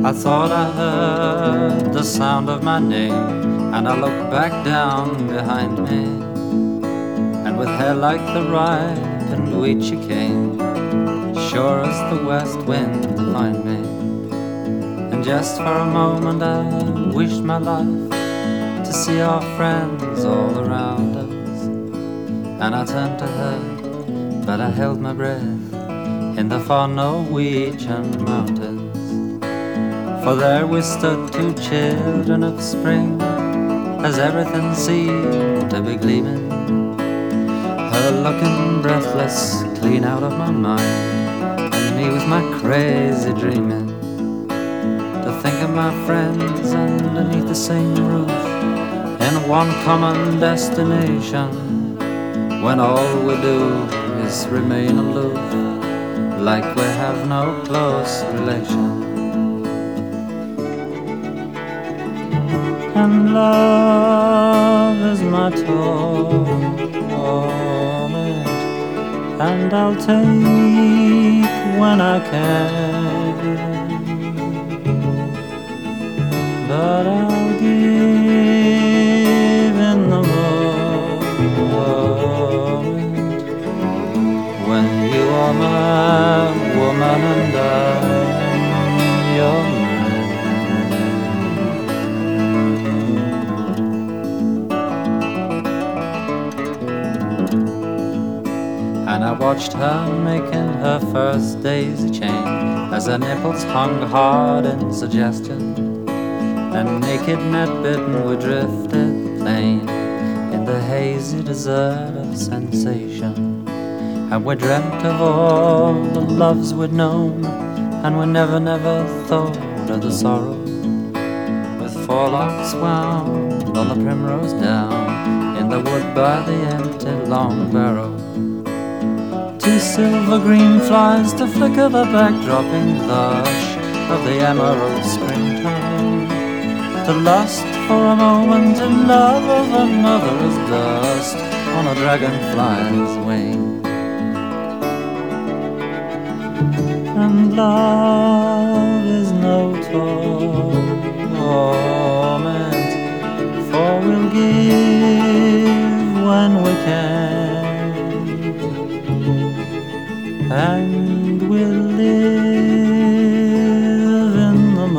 I thought I heard the sound of my name, and I looked back down behind me, and with hair like the ripened wheat she came, sure as the west wind to find me. And just for a moment I wished my life to see our friends all around us. And I turned to her, but I held my breath in the far Norwegian mountains. For there we stood, two children of spring, as everything seemed to be gleaming. Her looking breathless, clean out of my mind, and me with my crazy dreaming. To think of my friends underneath the same roof, in one common destination, when all we do is remain aloof, like we have no close relation. And love is my torment, and I'll take when I can, but I'll give in the moment when you are my woman and I'm your man. And I watched her making her first daisy chain, as her nipples hung hard in suggestion, and naked net bitten we drifted the plain in the hazy desert of sensation. And we dreamt of all the loves we'd known, and we never, never thought of the sorrow, with forelocks wound on the primrose down in the wood by the empty long barrow. Two silver green flies to flicker the backdropping blush of the emerald springtime, to lust for a moment in love of another as dust on a dragonfly's wing. And love is no torment, for we'll give when we can, and we'll live in the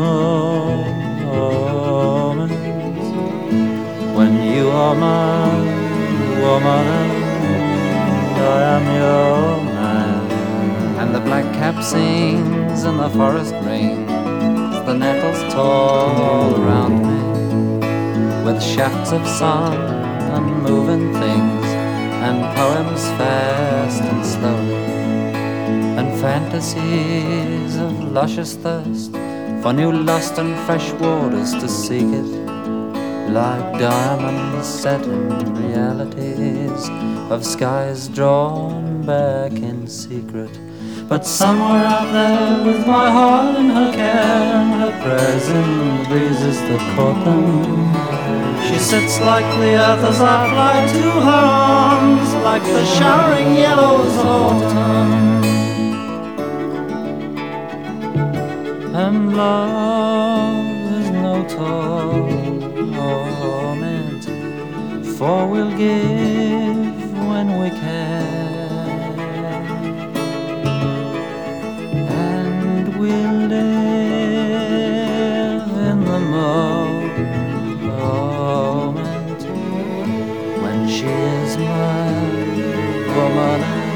moment when you are my woman and I am your man. And the black cap sings and the forest rings, the nettles tall around me, with shafts of sun and moving things, and poems fast and slowly, and fantasies of luscious thirst for new lust and fresh waters to seek it, like diamonds set in realities of skies drawn back in secret. But somewhere out there, with my heart in her care, and her prayers in the breezes that caught them, she sits like the earth as I fly to her arms, like the showering yellows of autumn. And love is no torment, for we'll give when we can, and we'll live in the moment when she is my woman.